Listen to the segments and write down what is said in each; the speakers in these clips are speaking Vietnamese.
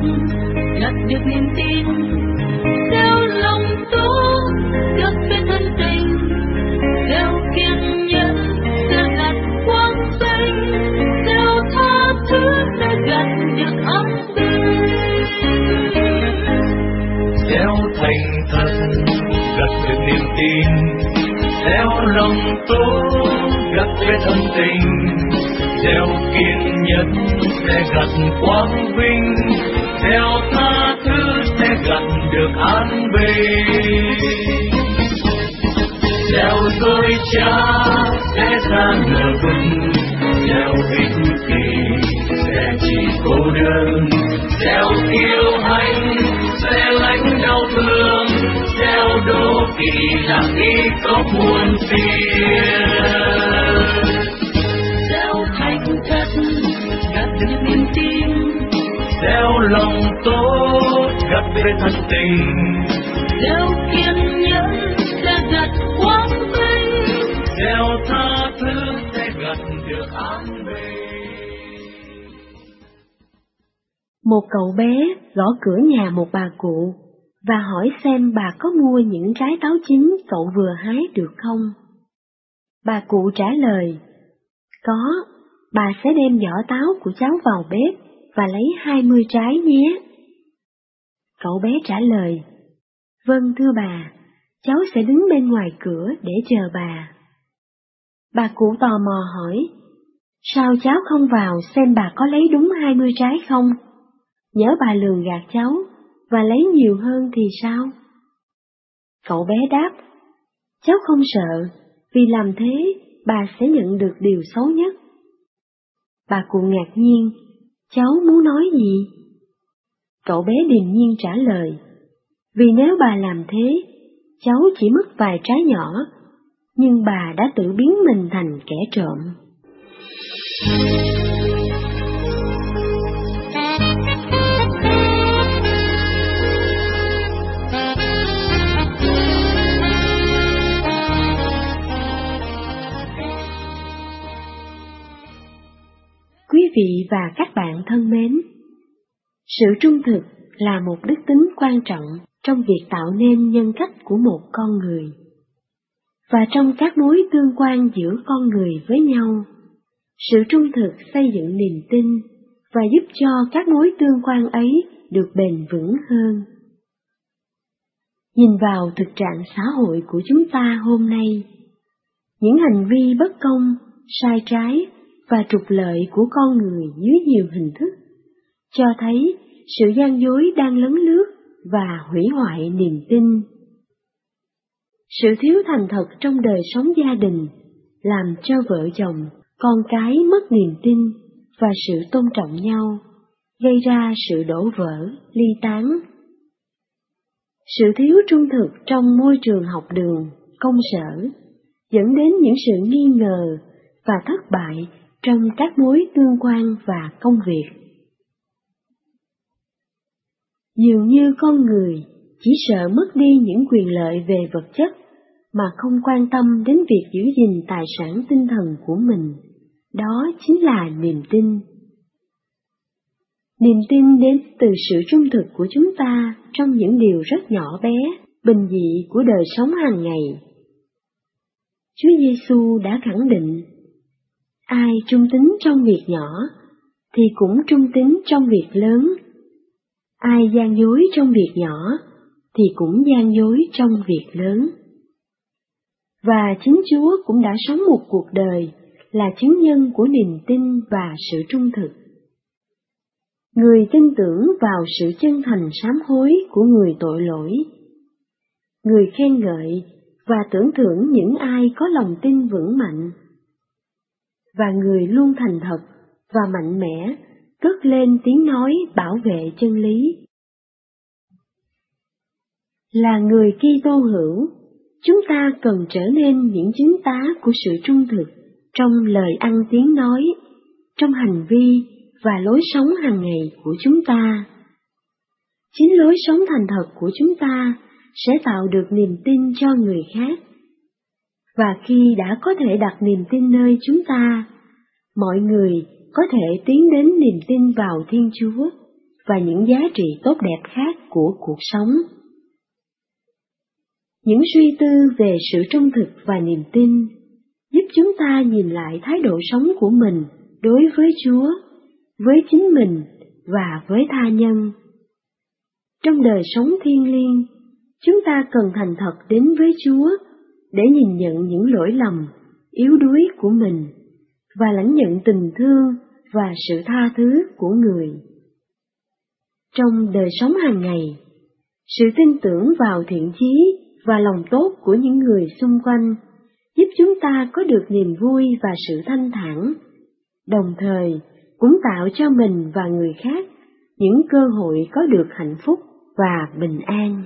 gặt được niềm tin, gieo lòng tốt gặt về thân tình, gieo kiên nhẫn sẽ gặt quang vinh, gieo tha thứ sẽ gặt được an bình, gieo thành thật gặt được niềm tin, gieo lòng tốt gặt về thân tình, gieo kiên nhẫn sẽ gặt quang vinh, gieo tha thứ sẽ gặt được an bình, gieo dối trá sẽ ra nở vừng, gieo ích kỷ sẽ chỉ cô đơn, gieo kiêu hãnh sẽ lãnh đau thương, gieo đố kỵ là ý có muôn phiền, gieo thành thật gặt được niềm tin, gieo lòng tốt gặt về thân tình, gieo kiên nhẫn sẽ gặt quang vinh, gieo tha thứ sẽ gặt được an bình. Một cậu bé gõ cửa nhà một bà cụ và hỏi xem bà có mua những trái táo chín cậu vừa hái được không. Bà cụ trả lời, có, bà sẽ đem vỏ táo của cháu vào bếp và lấy 20 trái nhé. Cậu bé trả lời, vâng thưa bà, cháu sẽ đứng bên ngoài cửa để chờ bà. Bà cụ tò mò hỏi, sao cháu không vào xem bà có lấy đúng 20 trái không? Nhớ bà lường gạt cháu và lấy nhiều hơn thì sao? Cậu bé đáp, cháu không sợ, vì làm thế bà sẽ nhận được điều xấu nhất. Bà cụ ngạc nhiên, cháu muốn nói gì? Cậu bé điềm nhiên trả lời, vì nếu bà làm thế, cháu chỉ mất vài trái nhỏ, nhưng bà đã tự biến mình thành kẻ trộm. Quý vị và các bạn thân mến, sự trung thực là một đức tính quan trọng trong việc tạo nên nhân cách của một con người. Và trong các mối tương quan giữa con người với nhau, sự trung thực xây dựng niềm tin và giúp cho các mối tương quan ấy được bền vững hơn. Nhìn vào thực trạng xã hội của chúng ta hôm nay, những hành vi bất công, sai trái và trục lợi của con người dưới nhiều hình thức, cho thấy sự gian dối đang lấn lướt và hủy hoại niềm tin. Sự thiếu thành thật trong đời sống gia đình làm cho vợ chồng, con cái mất niềm tin và sự tôn trọng nhau, gây ra sự đổ vỡ, ly tán. Sự thiếu trung thực trong môi trường học đường, công sở dẫn đến những sự nghi ngờ và thất bại trong các mối tương quan và công việc. Dường như con người chỉ sợ mất đi những quyền lợi về vật chất mà không quan tâm đến việc giữ gìn tài sản tinh thần của mình, đó chính là niềm tin. Niềm tin đến từ sự trung thực của chúng ta trong những điều rất nhỏ bé, bình dị của đời sống hàng ngày. Chúa Giêsu đã khẳng định, ai trung tín trong việc nhỏ thì cũng trung tín trong việc lớn. Ai gian dối trong việc nhỏ thì cũng gian dối trong việc lớn. Và chính Chúa cũng đã sống một cuộc đời là chứng nhân của niềm tin và sự trung thực. Người tin tưởng vào sự chân thành sám hối của người tội lỗi. Người khen ngợi và tưởng thưởng những ai có lòng tin vững mạnh. Và người luôn thành thật và mạnh mẽ cất lên tiếng nói bảo vệ chân lý. Là người Kitô hữu, chúng ta cần trở nên những chứng tá của sự trung thực trong lời ăn tiếng nói, trong hành vi và lối sống hàng ngày của chúng ta. Chính lối sống thành thật của chúng ta sẽ tạo được niềm tin cho người khác. Và khi đã có thể đặt niềm tin nơi chúng ta, mọi người có thể tiến đến niềm tin vào Thiên Chúa và những giá trị tốt đẹp khác của cuộc sống. Những suy tư về sự trung thực và niềm tin giúp chúng ta nhìn lại thái độ sống của mình đối với Chúa, với chính mình và với tha nhân. Trong đời sống thiêng liêng, chúng ta cần thành thật đến với Chúa để nhìn nhận những lỗi lầm, yếu đuối của mình và lãnh nhận tình thương và sự tha thứ của người. Trong đời sống hàng ngày, sự tin tưởng vào thiện chí và lòng tốt của những người xung quanh giúp chúng ta có được niềm vui và sự thanh thản, đồng thời cũng tạo cho mình và người khác những cơ hội có được hạnh phúc và bình an.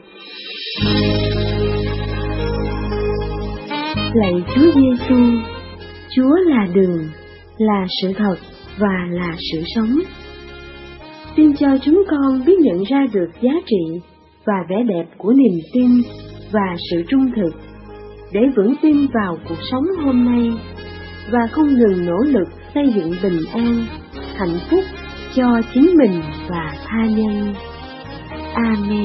Lạy Chúa Giêsu, Chúa là đường, là sự thật và là sự sống. Xin cho chúng con biết nhận ra được giá trị và vẻ đẹp của niềm tin và sự trung thực, để vững tin vào cuộc sống hôm nay và không ngừng nỗ lực xây dựng bình an, hạnh phúc cho chính mình và tha nhân. Amen.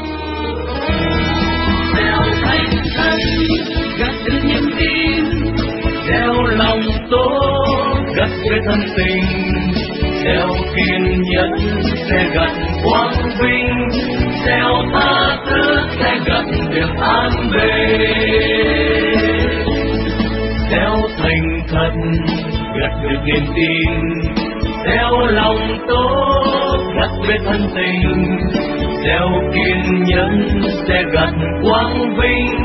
Gieo thành thân, gặt được niềm tin, gieo lòng tốt, gặt với thân tình, gieo kiên nhẫn sẽ gặt quang vinh, gieo tha thứ sẽ gặt được an bền. Gieo thành thật, gặt được niềm tin, gieo lòng tốt, gặt với thân tình, gieo kiên nhẫn sẽ gặt quang vinh,